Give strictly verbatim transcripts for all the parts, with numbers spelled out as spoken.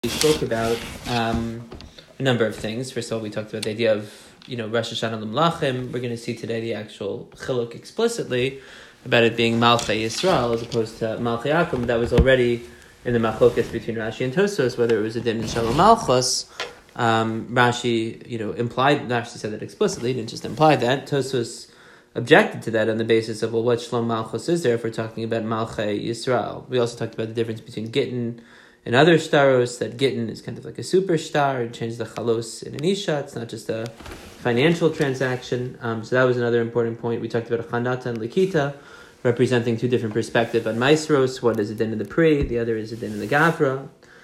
spoke about um, a number of things. First of all, we talked about the idea of, you know, Rosh Hashanah L'Melachim. We're going to see today the actual chiluk explicitly about it being Malchei Yisrael as opposed to Malchei Akum. That was already in the machlokas between Rashi and Tosfos, whether it was a din in Shalom Malchus. Um, Rashi, you know, implied, Rashi said that explicitly, didn't just imply that. Tosfos objected to that on the basis of, well, what Shalom Malchus is there if we're talking about Malchei Yisrael? We also talked about the difference between Gittin and other staros, that Gittin is kind of like a super star, it changes the chalos in an isha, it's not just a financial transaction. Um, so that was another important point. We talked about a Chanata and Likita, representing two different perspectives on Maisros. One is a din in the Pri, the other is a din in the Gavra.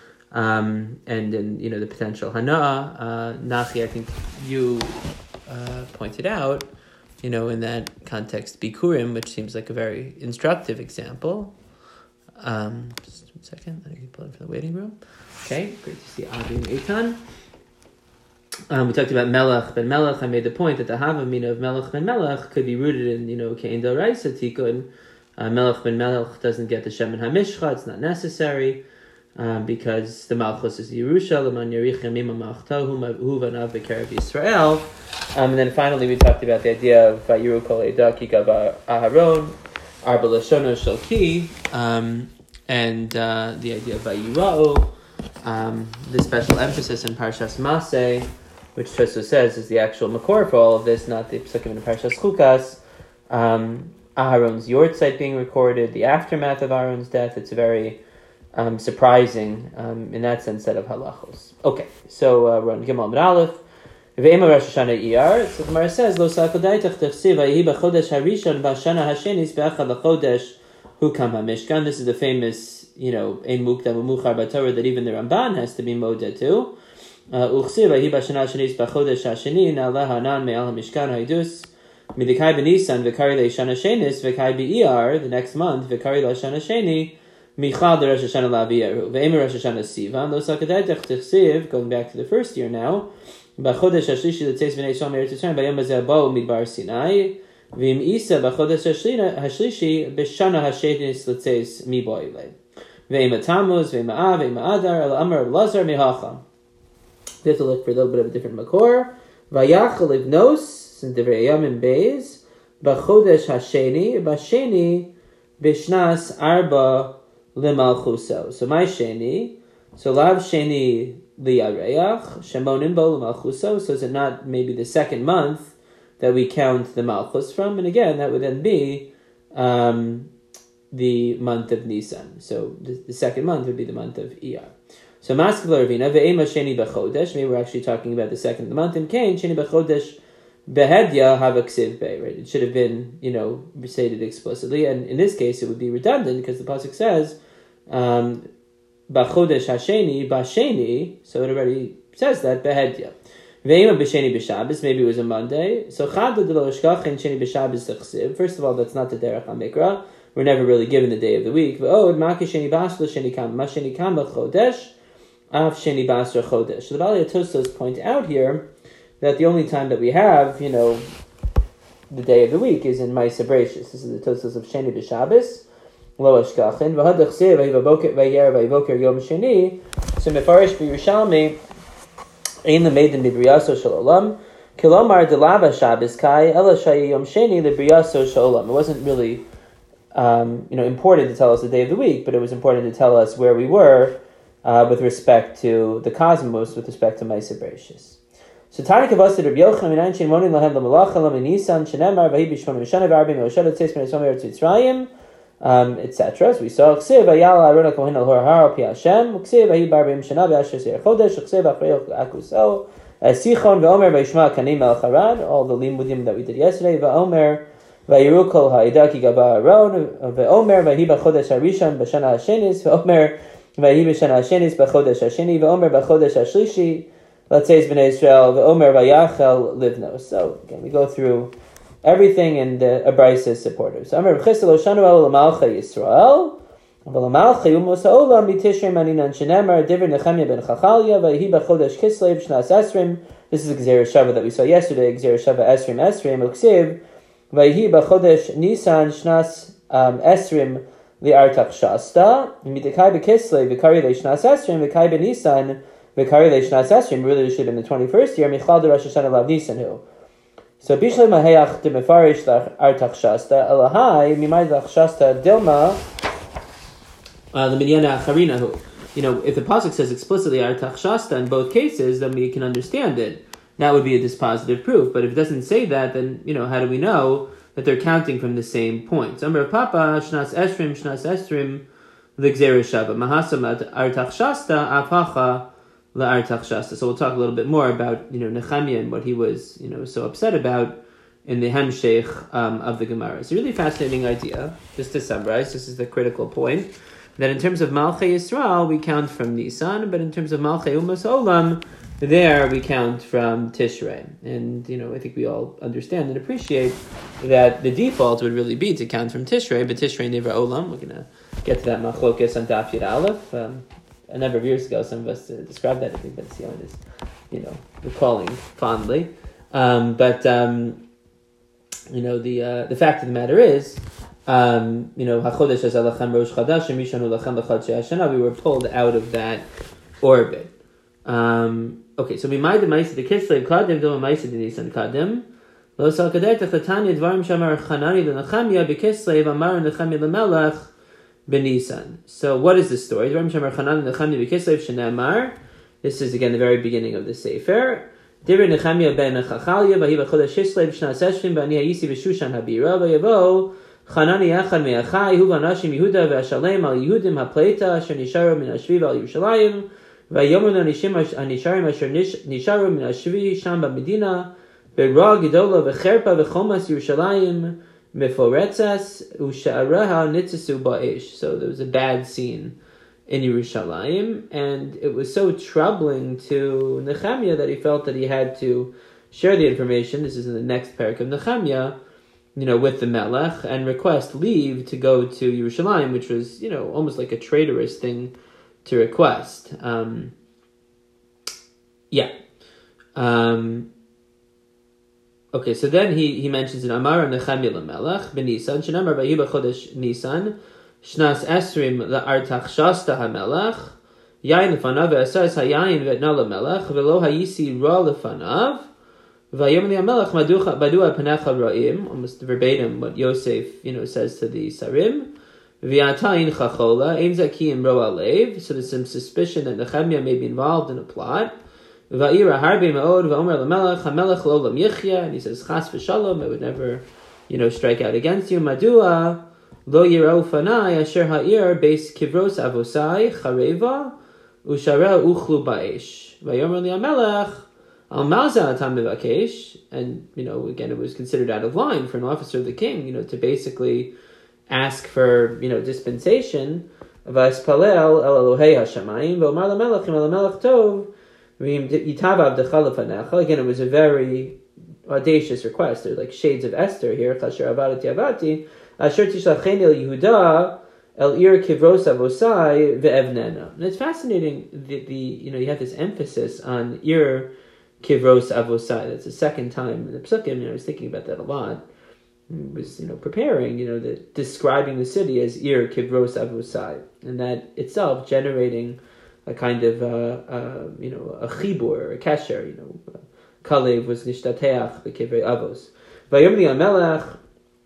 Um, and in, you know, the potential Hana'ah. Uh, Nachi, I think you uh, pointed out, you know, in that context, Bikurim, which seems like a very instructive example. Um, just one second, let me pull in from the waiting room. Okay, great to see Avi and Eitan. Um, we talked about Melech ben Melech. I made the point that the Havamina of Melech ben Melech could be rooted in, you know, Kein Del Raisa Tikkun. Uh, Melech ben Melech doesn't get the Shem and HaMishcha, it's not necessary, um, because the Malchus is Yerusha, L'man Yerichem Mima Machto, Hu Vanav B'Kerev Yisrael. Um, and then finally we talked about the idea of Vayiru Kol Eda Kikav Aharon, Arba Lashono Shalki, um, and uh, the idea of Vayira'u, um, the special emphasis in Parshas Maseh, which Tosfos says is the actual makor for all of this, not the psukim in Parshas Chukas. Um, Aharon's Yortzeit being recorded, the aftermath of Aharon's death. It's very um, surprising um, in that sense set of halachos. Okay, so uh, we're on Gimel Amud Aleph. Ve'ema Rosh Hashanah Iyar. So the Gemara says, Lo sa'akadaitach techsiv v'yehi b'chodesh harishon b'shana hashenis be'achad l'chodesh hukam ha'mishkan. This is the famous, you know, ein mukdam u'muchar b'Torah that even the Ramban has to be modeh to. Uchsiv v'yehi b'shana hashenis b'chodesh hasheni na'aleh hanan me'al ha'mishkan ha'idus midikai b'nisan v'kari le'shana shenis v'kai b'iyar, the next month, v'kari le'shana sheni michal de Rosh Hashanah la'aviyaru. Ve'ema Rosh Hashanah sivan. Lo sa'akadaitach techsiv, going back to the first year now, B'chodesh hashlishi l'tzeis b'nei Yisrael me'eretz Yisrael b'yom hazeh ba'u midbar Sinai v'im isa b'chodesh hashlishi b'shana hashenis l'tzeis mi bo'ilei v'im Tammuz v'im Av v'im Adar el Amar Lazar mihacham. We have to look for a little bit of a different makor. Vayachal livnos in Divrei Yamim Beis b'chodesh hasheni b'sheni b'shnas arba l'malchuso. So my sheni, so lav sheni Li'areach, Shemonim Bo L'Malchuso, so is it not maybe the second month that we count the Malchus from? And again, that would then be um, the month of Nisan. So the, the second month would be the month of Iyar. So Maskevla Ravina, Ve'ema Sheni B'Chodesh, maybe we're actually talking about the second of the month, and Cain, Sheni B'Chodesh Behedya Havaksiv Be, right? It should have been, you know, recited explicitly, and in this case it would be redundant, because the Pasuk says, um, B'chodesh hasheni, b'sheni, so it already says that, behedya. Ve'ima b'sheni b'shabbos, maybe it was a Monday. So chadda de lo ishkach en sheni b'shabbos t'chsiv. First of all, that's not the derech HaMikra. We're never really given the day of the week. Ve'od maki sheni basla sheni kam, ma sheni kam b'chodesh, av sheni basra chodesh. So the Bali Tosfos point out here that the only time that we have, you know, the day of the week is in Ma'aseh Bereishis. This is the Tosfos of sheni b'shabbos. Lo ashkachin v'hadach sev v'yivoker v'yer v'yivoker yom sheni. So mefarish b'Yerushalmi ein l'meidin b'briyaso shel olam kilomar delava Shabbos kai ela shayi yom sheni l'briyaso shel olam. It wasn't really um, you know, important to tell us the day of the week, but it was important to tell us where we were uh, with respect to the cosmos, with respect to Ma'aseh Bereishis. So Tani Kavasa Rabbi Yochanan minayin shein monin lahem l'malacha lam Nisan shenemar v'hi b'shmona v'shana v'arbim v'oshet l'tzeis b'nei Yisrael me'eretz Yitzrayim. Um, et cetera. As we saw, Ksiv Ayala Arona Kohen Al Hor Har Pi Hashem, Ksiv Ayi Barbim Shana V'Asher Seir Chodesh, Ksiv Achrei Akusel, Sichon V'Omer V'Yishma Kanim El Charad, all the limudim that we did yesterday. V'Omer V'Yiru Kol Ha'ida Ki Gaba Aron, V'Omer V'Hi B'Chodesh Harishon B'Shana Hashenis, V'Omer V'Hi B'Shana Hashenis B'Chodesh Hasheni, V'Omer B'Chodesh Hashlishi, L'tzeis B'nei Yisrael, V'Omer V'Yachel Livnos. So again, we go through everything, and uh, a Brisa is supportive. So Amar B'Chisel Oshanu El L'Malchei Yisrael, V'L'Malchei Umos Ha'olam B'Tishrei Maninan Shenemar Divrei Nechemia Ben Chachalya V'Hi B'Chodesh Kislev Shnas Esrim. This is Gzera Shava that we saw yesterday. Gzera Shava Esrim Esrim Uksiv V'Hi B'Chodesh Nisan Shnas um, Esrim li'artach shasta, mitakai bekislev v'kari leishnas esrim v'kai benisan v'kari leishnas esrim. Really, it should have been the twenty-first year. Michal de Rosh Hashanah lav Nisan hu. So bishlei mahayach de mefarish li'artach shasta elahai mimay lach shasta dilma the midyana acharina hu. You know, if the pasuk says explicitly artach shasta in both cases, then we can understand it. That would be a dispositive proof. But if it doesn't say that, then, you know, how do we know that they're counting from the same point? Amar Papa, Shnas Esrim, Shnas Esrim, L'Gzera Shava, Mahasam artach shasta, Apacha la'artach shasta. So we'll talk a little bit more about, you know, Nehemiah and what he was, you know, so upset about in the Hemshech um, of the Gemara. It's a really fascinating idea. Just to summarize, this is the critical point. That in terms of Malchei Yisrael, we count from Nisan, but in terms of Malchei Umas Olam, there we count from Tishrei. And, you know, I think we all understand and appreciate that the default would really be to count from Tishrei, but Tishrei Nivra Olam. We're going to get to that Machlokes on Daf Yud Aleph. Um, a number of years ago, some of us uh, described that. I think that's Sion is, you know, recalling fondly. Um, but, um, you know, the uh, the fact of the matter is, Um, you know, Hachodesh Azalachem Rosh Chadash and Mishanu Lachem Lachadshei Hashana, we were pulled out of that orbit. Um, okay, so we might the Ma'aseh the Kislev Kadim, Doma Ma'aseh the Nisan Kadim. Lo Sal Kadei Tachatanya Dvarim Shamar Chanani the Nechemia Bekislev Amar Nechemia Lemelech Benisan. So what is the story? Dvarim Shamar Chanani Nechemia Bekislev Shenemar. This is again the very beginning of the Sefer. Divrei Nechemia ben Chachalia Vahi B'Chodesh Kislev Shnas Eshrim B'Ani Hayisi V'Shushan Habira V'Yavo Chanani Echad Me'achai Hu V'Anashim Yehuda V'Ashalem Al Yehudim HaPleita Asher Nisharu Min Ashvi Al Yerushalayim V'Yomer Anishim Anisharim Asher Nisharu Min Ashvi Sham B'Medina Be'Ra Gedola V'Cherpa V'Chomas Yerushalayim Meforetzas U'Sha'araha Nitzisu Ba'esh. So there was a bad scene in Yerushalayim, and it was so troubling to Nehemiah that he felt that he had to share the information. This is in the next parak of Nehemiah, you know, with the Melech, and request leave to go to Yerushalayim, which was, you know, almost like a traitorous thing to request. Um, yeah. Um, okay, so then he, he mentions in Amar Nechemia LaMelech, B'Nisan, Shenamar Vayiba Chodesh Nisan, Shnas Esrim La'artach Shasta HaMelech, Yain Lefanav, Ve'asas HaYain Ve'etna LaMelech, Ve'lo HaYisi Ra Lefanav, Vayom Li'amelech Badua Panecha Ra'im, almost verbatim what Yosef, you know, says to the Sarim. V'yatayin Chachola, Ein Zakim Ro Alev. So there's some suspicion that Nehemiah may be involved in a plot. Va'ira Harbi Ma'od V'omer L'melech HaMelech Lo Lam Yichya, and he says Chas V'Shalom, I would never, you know, strike out against you. Madua Lo Yirau Fanai Asher Ha'ir Beis Kivros Avosai Chareva Ushara Uchlu Ba'esh. Vayomer Li'amelech Al Malza Atam Mevakesh, and, you know, again, it was considered out of line for an officer of the king, you know, to basically ask for, you know, dispensation. Vaspalel El Elohei Hashamayim V'omar LaMelech Im LaMelech Tov V'im Yitav Avdecha Lefanecha. Again, it was a very audacious request. They're like shades of Esther here. Chasher Avadati Avati Asher Tishlacheni El Yehuda El Ir Kivros Avosai Ve'evnena. And it's fascinating that the, you know, you have this emphasis on Ir Kivros Avosai. That's the second time in the Psukim. You know, I was thinking about that a lot. I was, you know, preparing, you know, the, describing the city as Ir Kivros Avosai, and that itself generating a kind of, uh, uh, you know, a chibur, a kesher, you know. Kalev was nishtateach b'kivrei avos. Vayom li'amelech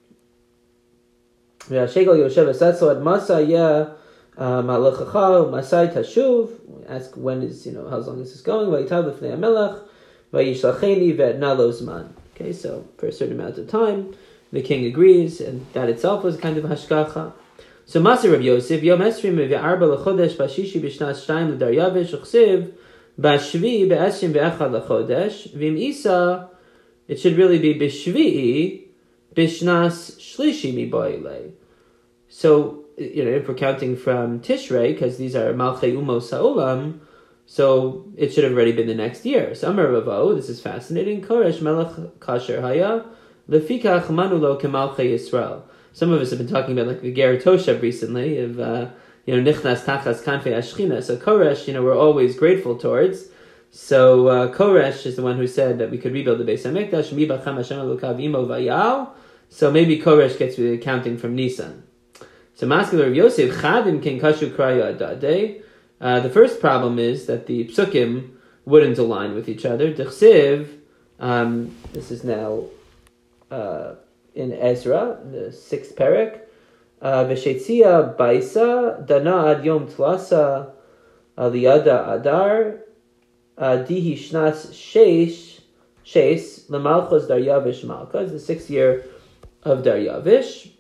v'ashegel yoshev asetzo ad masa yeh ma'alechacha u'masai tashuv. Ask when is, you know, how long is this going? Vayitav l'fnei amelech vayishlacheni ve'etna lo zman. Okay, so for a certain amount of time, the king agrees, and that itself was kind of hashgacha. So Masir Rav Yosef, Yom Esrim ve'arba l'chodesh b'shishi b'shnas shtayim l'daryavish uchsiv b'ashvi be'esrim ve'echad l'chodesh v'im isa, it should really be b'shvi'i b'shnas shlishi mi'boilei. So, you know, if we're counting from Tishrei, because these are Malchei Umos Ha'olam, so it should have already been the next year. So Amar Ravo, this is fascinating. Koresh Melech Kasher Haya Lefikach Manulo Kemalchei Yisrael. Some of us have been talking about like the Ger Toshav recently of uh, you know Nichnas Tachas Kanfei Ashchina. So Koresh, you know, we're always grateful towards. So uh, Koresh is the one who said that we could rebuild the Beis Hamikdash. Mi b'cham Hashem elokav imo vayal. So maybe Koresh gets the accounting from Nisan. So Maskil Yosef Chadim Ken Kashu Kraya Adade. Uh, the first problem is that the psukim wouldn't align with each other. Dechsiv, um, this is now uh, in Ezra, the sixth parak. V'shetzia baisa dana ad yom tlasa aliyada adar dihi shnas sheish sheis lemalchos Daryavish Malka. It's the sixth year of Daryavish.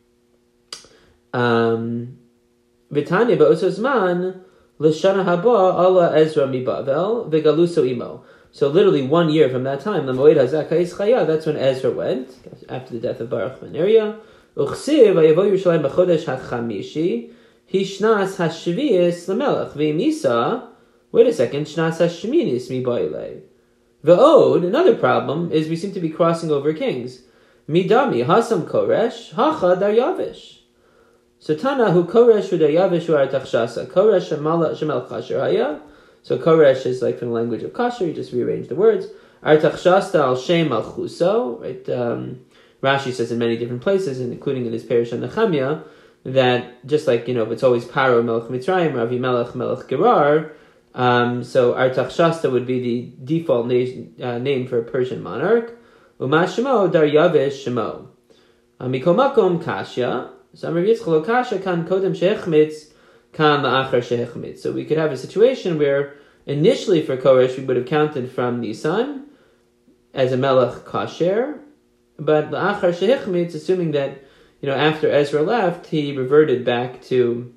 Um, V'tanya ba'ososman l'shana haba ala Ezra mi Bavel v'galuso imo. So literally one year from that time, the Moed HaZakais Chaya, that's when Ezra went, after the death of Baruch ben Neriah. Uchsiv vayavo Yerushalayim b'chodesh hachamishi hishnas hashvius lemelech v'imisa. Wait a second, shnas hashminis mi ba'ilei. V'od, another problem is we seem to be crossing over kings. Midami hasam koresh hacha Daryavish. So Tana hu Koresh hu Daryavish hu Artachshasa. Koresh shemel kasher haya. So Koresh is like from the language of kasher. You just rearrange the words. Artachshasta al shem malchuso. Right. Um, Rashi says in many different places, including in his parish on Nehemiah, that just like you know, if it's always Paro Melech Mitzrayim, Ravi Melech Melech Gerar. Um, so Artachshasta would be the default na- uh, name for a Persian monarch. Uma Shemo Daryavish Shemo. Mikol Makom Kashya. So Amar Yitzchak Kasha kan kodem shehechmitz kan la'achar shehechmitz. So we could have a situation where initially for Koresh we would have counted from Nisan as a melech kasher, but la'achar shehechmitz, assuming that you know after Ezra left, he reverted back to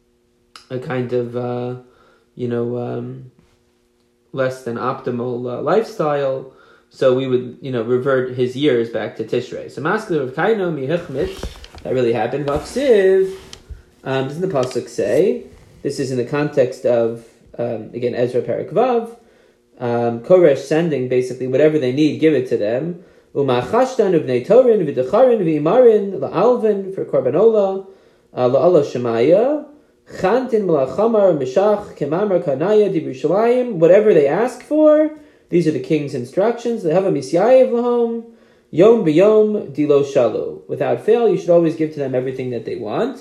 a kind of uh, you know um, less than optimal uh, lifestyle. So we would you know revert his years back to Tishrei. So maskil of kaino mihechmitz. That really happened. V'achsiv, um, doesn't the pasuk say? This is in the context of um, again Ezra Parak Vav. Um, Koresh sending basically whatever they need, give it to them. Umachashtan uvnei torin v'decharin v'imarin la'alvin for korbanola la'ala shemaya chantin malachamar mishach kemamar kanaya dibushalayim. Whatever they ask for, these are the king's instructions. They have a misyayev lahom. Yom b'yom dilo shalu. Without fail, you should always give to them everything that they want.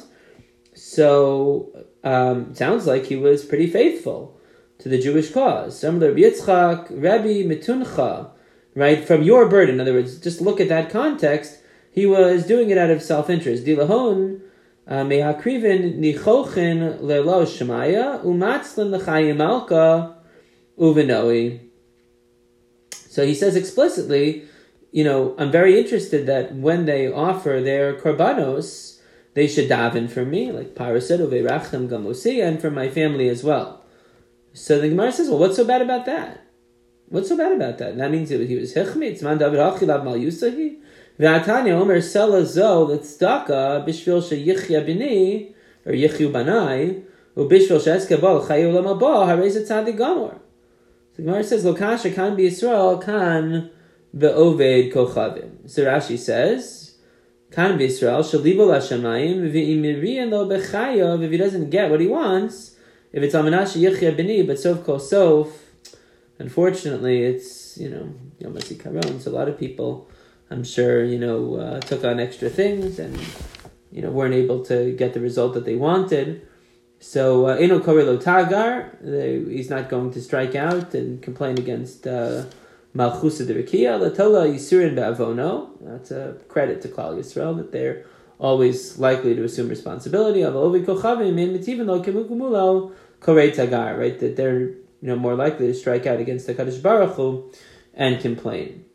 So, um, it sounds like he was pretty faithful to the Jewish cause. Similar Rabbi Yitzchak, Rabbi Mituncha, right? From your burden. In other words, just look at that context. He was doing it out of self-interest. Dilahon mehakrivin nichochin lelo shemaya umatzlin l'chayim malka uvenoi. So he says explicitly, you know, I'm very interested that when they offer their korbanos, they should daven for me, like Parasedo ve'rachem gamosi, and for my family as well. So the Gemara says, well, what's so bad about that? What's so bad about that? And that means that he was hichmitz, man David hachilav mal yusahi, ve'atanya omer sela zo l'tzdaka bishvil sheyichya b'ni, or yichyu banai, u'bishvil she'eskebal chayu olam haba, harei ze tzadik gamor. So the Gemara says, lo kasha kan b'Yisrael kan the Oved Kochavim. So Rashi says, Kan B'Yisrael shalibo l'shamayim v'imiriyan lo b'chayav. If he doesn't get what he wants, if it's Amanash Yichya B'ni, but Sof Kol Sof, unfortunately, it's you know Yom HaZikaron. So a lot of people, I'm sure, you know, uh, took on extra things and you know weren't able to get the result that they wanted. So Eno Korei Lo Tagar, he's not going to strike out and complain against. Uh, Malchusa Derikia, Latola Yisurin Ba'avono. That's a credit to Klal Yisrael that they're always likely to assume responsibility of Ovid Kochavim in Metivan Lo Kemukumulo Korei Tagar, right? That they're you know more likely to strike out against the Kadosh Baruch Hu and complain.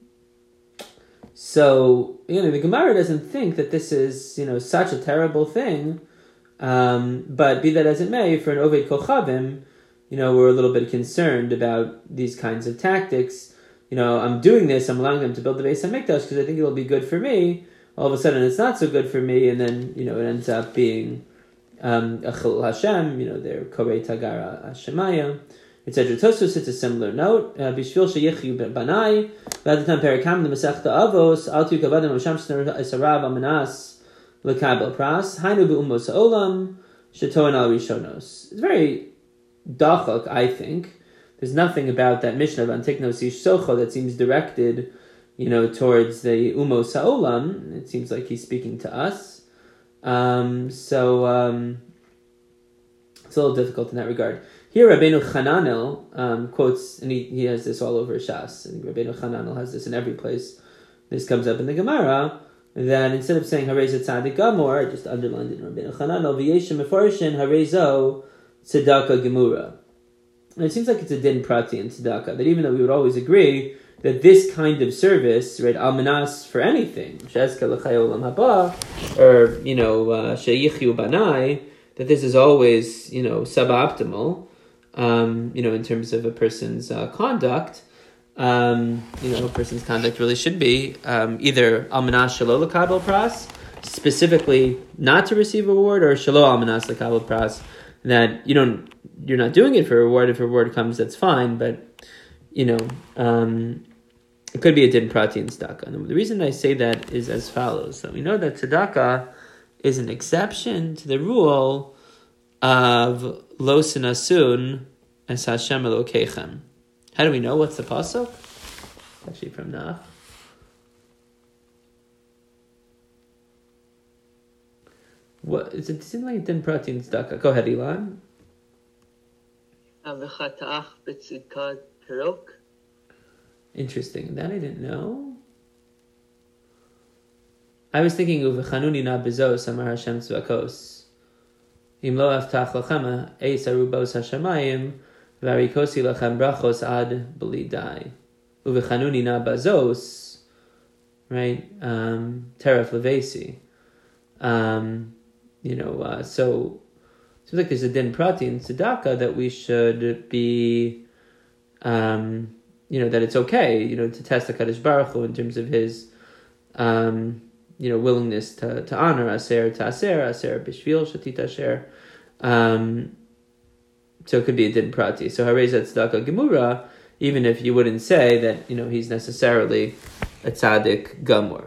So you know the Gemara doesn't think that this is you know such a terrible thing, um, but be that as it may, for an Ovid Kochavim, you know we're a little bit concerned about these kinds of tactics. You know, I'm doing this, I'm allowing them to build the Beis HaMikdash because I think it'll be good for me. All of a sudden it's not so good for me, and then, you know, it ends up being um, a Chilul Hashem, you know, they're Korei Tagar Hashemaya, et cetera. Tosfos, it's a similar note. Bishvil sheyichyu banai, v'adatam perikam l'masechta avos, altu kavadam l'sham esarav amanas l'kabel pras, hainu be'umos ha'olam, shetoan al rishonos. It's very dachak, I think. There's nothing about that Mishnah of Antiknos Ish Socho that seems directed, you know, towards the Umos Ha'olam. It seems like he's speaking to us. Um, so um, it's a little difficult in that regard. Here, Rabbeinu Chananel um, quotes, and he, he has this all over Shas, and Rabbeinu Chananel has this in every place. This comes up in the Gemara, that instead of saying Harei Tzadik Gamor, just underlined in Rabbeinu Chananel, V'yeshem Meforshin Harei Zo Tzedakah Gemura. And it seems like it's a din prati in tzedakah, that even though we would always agree that this kind of service, right, almanas for anything, shezka l'chai olam haba, or, you know, uh, sheyichyu banai, that this is always, you know, suboptimal, um, you know, in terms of a person's uh, conduct. Um, you know, a person's conduct really should be um, either almanas shelo l'kabel pras, specifically not to receive a reward, or shelo almanas l'kabel pras, that you don't, you're not doing it for a reward. If a reward comes, that's fine, but, you know, um, it could be a din prati in tzedakah. And the reason I say that is as follows. So we know that tzedakah is an exception to the rule of lo sinasun es Hashem Elokeichem. How do we know? What's the pasuk? Actually from Nach. What, it seems like it didn't prati in tzedakah. Go ahead, Ilan. Interesting. That I didn't know. I was thinking of Chanuni na bezos amar Hashem tzvakos. Im lo aftach lachem eis arubos hashamayim varikosi lachem brachos ad belidai. Uve Chanuni na bezos, right? Um, teref levesi. Um, you know, uh, so it seems like there's a din prati in tzedakah that we should be, um, you know, that it's okay, you know, to test the Kadosh Baruch Hu in terms of his, um, you know, willingness to, to honor aser to aser, aser bishvil shatit asher. Um, so it could be a din prati. So harei tzedakah gemura, even if you wouldn't say that, you know, he's necessarily a tzaddik gamur.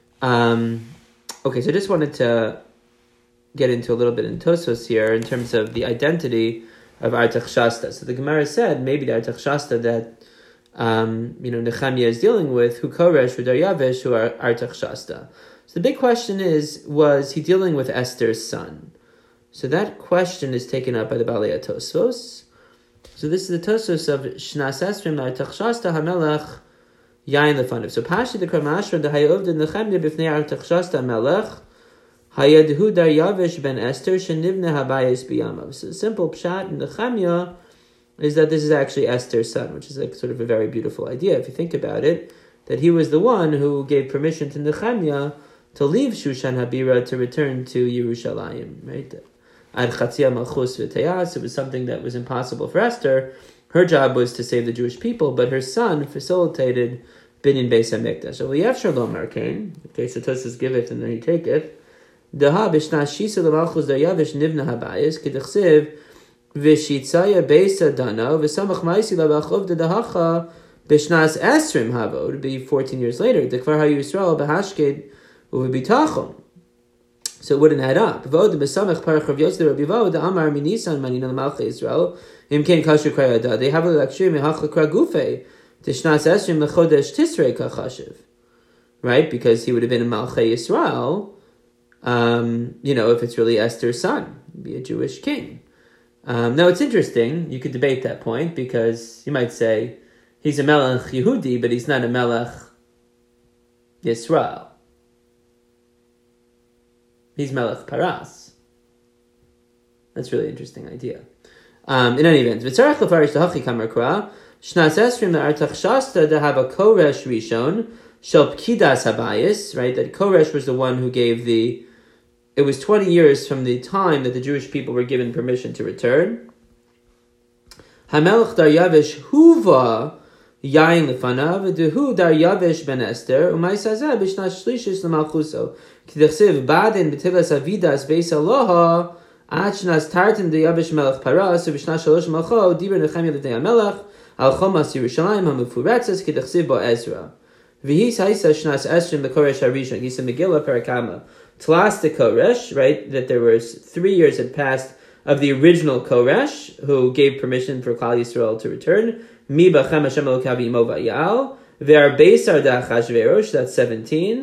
Um, okay, so I just wanted to get into a little bit in Tosfos here in terms of the identity of Artach Shasta. So the Gemara said maybe the Artach Shasta that um, you know Nehemiah is dealing with, who Koresh, who Daryavish, who are Artach Shasta. So the big question is, was he dealing with Esther's son? So that question is taken up by the Balei Tosfos. So this is the Tosfos of Shnas Esrim Artach Shasta Hamelech Yain Lefanav. So Pashi the Kramashra the Hayovd Nehemiah b'fnei Artach Shasta Hamelech Hayadhu Daryavish ben Esther shenivne habayis biyamav. So the simple pshat in the Nehemiah is that this is actually Esther's son, which is like sort of a very beautiful idea if you think about it, that he was the one who gave permission to Nehemiah to leave Shushan Habira to return to Yerushalayim, right? Ad chatzia malchus v'teyas, it was something that was impossible for Esther. Her job was to save the Jewish people, but her son facilitated binyan beis hamikdash. So we have shalom arkain. Okay, so Tosfos giveth and then he taketh. Daha b'shnas shisa l'malchus daryavish nivna habayis k'dechsiv v'shitzaya beisa dana v'samach ma'isi l'bachov d'dahacha b'shnas esrim havo, to be fourteen years later. Dekvar hayu Yisrael b'hashked u'v'bitachon. So it wouldn't add up. V'od b'samach parach Rav Yosef Rabbi Vod amar minisan manina l'malchei Yisrael im ken kasher krayada. They have a l'akshir mihacha kragufe t'shnas esrim l'chodesh tisrei kachashiv. Right? Because he would have been a malchei Yisrael. Um, you know, if it's really Esther's son, be a Jewish king. Um, now, it's interesting. You could debate that point because you might say he's a Melech Yehudi, but he's not a Melech Yisrael. He's Melech Paras. That's a really interesting idea. Um, in any event, V'tzarech lefarish the kamar kra shnas esrim le'artach shasta to have a koresh rishon shel pkidas habayis, right? That Koresh was the one who gave the. It was twenty years from the time that the Jewish people were given permission to return. Hamelech Daryavish huva yain lefanav dehu Daryavish ben Esther umaisazeh b'shnas shlishis l'malchuso k'dechsiv badin b'tilas avidas beis aloha ad shnas tartin Daryavish melech paras u'b'shnas shalosh malcho diber Nehemiah l'dei hamelech al chomas Yerushalayim hamefuretzes k'dechsiv bo Ezra v'his haisa shnas esrim b'koresh harishon. He's a Megillah Parakama. Tlas the Koresh, right, that there was three years had passed of the original Koresh, who gave permission for Klal Yisrael to return. Mi b'chem Hashem elokav imo v'yal. Ve'ar beisar da Achashverosh, that's seventeen.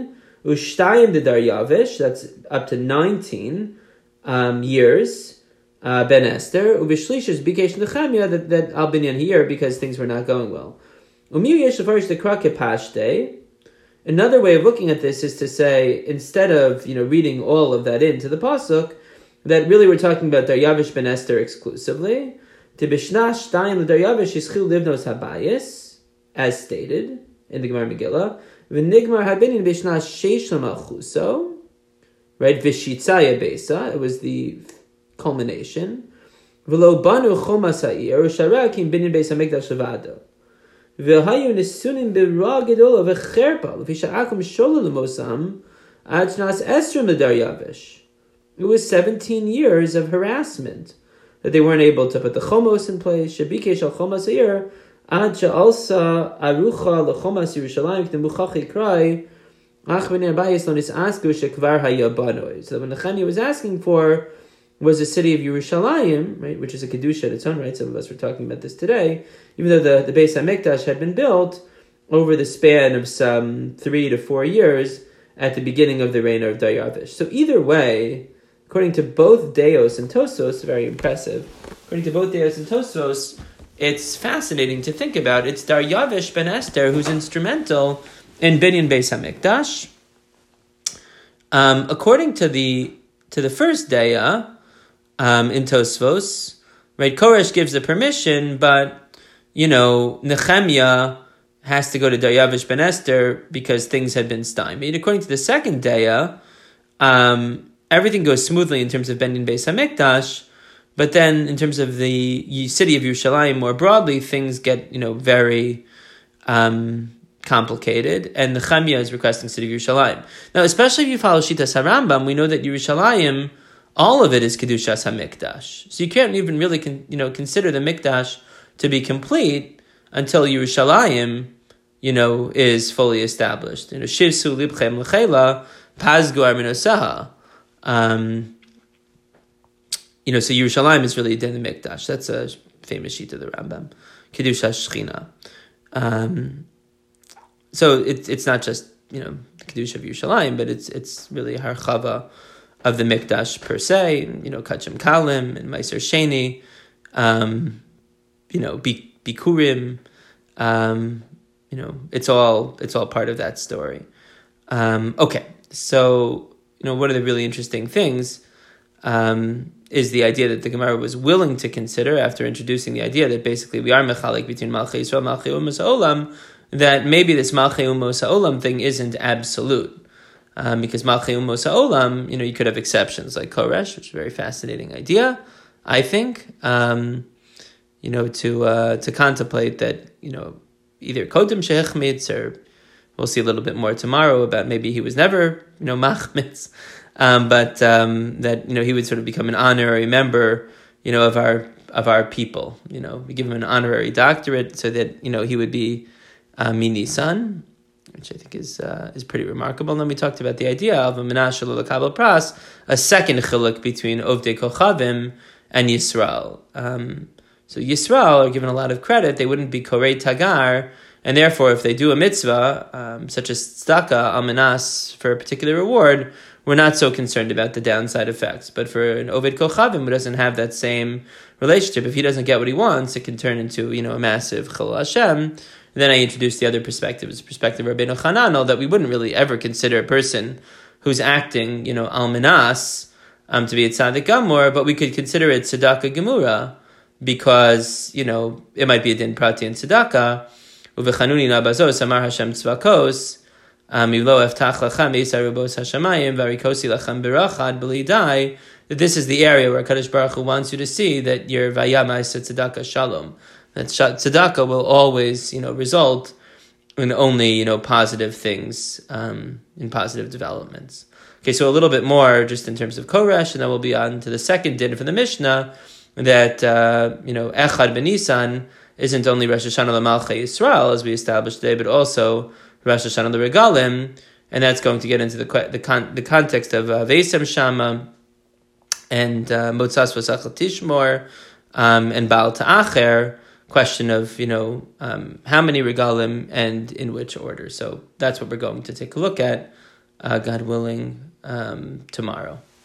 Ushtayim the Daryavish, that's up to nineteen um, years, uh, Ben Esther. Uvishlish is Bikesh Nechemia, that, that Al Binyan here because things were not going well. Umiu Yesh Lefarish the Krake Pashte. Another way of looking at this is to say, instead of, you know, reading all of that into the pasuk, that really we're talking about Daryavish Ben Esther exclusively. Tibishna Shtayim the Daryavish Yischil Livnos Habayis, as stated in the Gemara Megillah. V'nigmar habinin b'shna sheish l'malchuso, right? V'shitzaya besa, it was the culmination. V'lo banu chomas ha'ir, u'sharakim binin beis hamikdash levado. V'hayu nisunim b'ra gedola v'cherpa, v'sha'akum shola l'mosam, ad shnas esrim l'daryavish. It was seventeen years of harassment, that they weren't able to put the chomos in place. Shabikesh al chomas ha'ir, Ad she'alsa arucha lechomas Yerushalayim k'nemuchachi krai ach v'nei abayis lo nis'asku shekvar haya banoi. So when Nehemiah was asking for was the city of Yerushalayim, right, which is a kedusha in its own right. Some of us were talking about this today. Even though the, the Beis HaMikdash had been built over the span of some three to four years at the beginning of the reign of Daryavish. So either way, according to both Deos and Tosos, very impressive, according to both Deos and Tosos, it's fascinating to think about. It's Daryavish ben Esther who's instrumental in Binyan Beis HaMikdash. Um, according to the to the first Deya um, in Tosfos, right? Koresh gives the permission, but you know Nehemiah has to go to Daryavish ben Esther because things had been stymied. According to the second Deya, um, everything goes smoothly in terms of Binyan Beis HaMikdash. But then, in terms of the city of Yerushalayim more broadly, things get, you know, very um, complicated. And Nehemiah is requesting city of Yerushalayim. Now, especially if you follow Shitas HaRambam, we know that Yerushalayim, all of it is Kedushas HaMikdash. So you can't even really, con- you know, consider the Mikdash to be complete until Yerushalayim, you know, is fully established. You know, Shivsu Libchem L'chela, Pazgu Arminosaha. Um... You know, so Yerushalayim is really Din Mikdash. That's a famous sheet of the Rambam. Kedusha Shechina. Um, so it, it's not just, you know, the Kedusha of Yerushalayim, but it's it's really a harchava of the Mikdash per se. You know, Kachim Kalim and Meiser Sheni. Um, you know, Bikurim. Um, you know, it's all it's all part of that story. Um, okay, so you know, one of the really interesting things Um, is the idea that the Gemara was willing to consider after introducing the idea that basically we are mechalik between Malchei Yisrael and Malchei Umos Ha'olam, that maybe this Malchei Umos Ha'olam thing isn't absolute. Um, because Malchei Umos Ha'olam, you know, you could have exceptions like Koresh, which is a very fascinating idea, I think, um, you know, to uh, to contemplate that, you know, either Kodim Shehechmitz, or we'll see a little bit more tomorrow about maybe he was never, you know, Machmitz. Um, but um, that, you know, he would sort of become an honorary member, you know, of our of our people. You know, we give him an honorary doctorate so that, you know, he would be uh, Mini son, which I think is uh, is pretty remarkable. And then we talked about the idea of a Menashe L'Kabel Pras, a second chiluk between Ovdei Kochavim and Yisrael. Um, so Yisrael are given a lot of credit. They wouldn't be Korei Tagar, and therefore, if they do a mitzvah, um, such as tzedakah, almanas, for a particular reward, we're not so concerned about the downside effects. But for an Oved Kochavim who doesn't have that same relationship, if he doesn't get what he wants, it can turn into, you know, a massive Chilul Hashem. And then I introduced the other perspective, the perspective of Rabbeinu Chananel, that we wouldn't really ever consider a person who's acting, you know, almanas, um, to be a tzaddik gamur, but we could consider it tzedakah gemura, because, you know, it might be a din prati and tzedakah. Uvechanuni nabazos amar Hashem tzvakos. Um, that this is the area where Kadosh Baruch Hu wants you to see that your vayama is tzedakah shalom. That tzedakah will always, you know, result in only, you know, positive things, um, in positive developments. Okay, so a little bit more just in terms of Koresh, and then we'll be on to the second din for the Mishnah, that, uh, you know, Echad ben Nisan isn't only Rosh Hashanah l'Malchei Yisrael, as we established today, but also Rosh Hashanah l'Regalim, and that's going to get into the the, con, the context of uh, Veisem Shama and uh, Motzas V'Sachal Tishmor um, and Baal Ta'acher, question of, you know, um, how many Regalim and in which order. So that's what we're going to take a look at uh, God willing, um, tomorrow.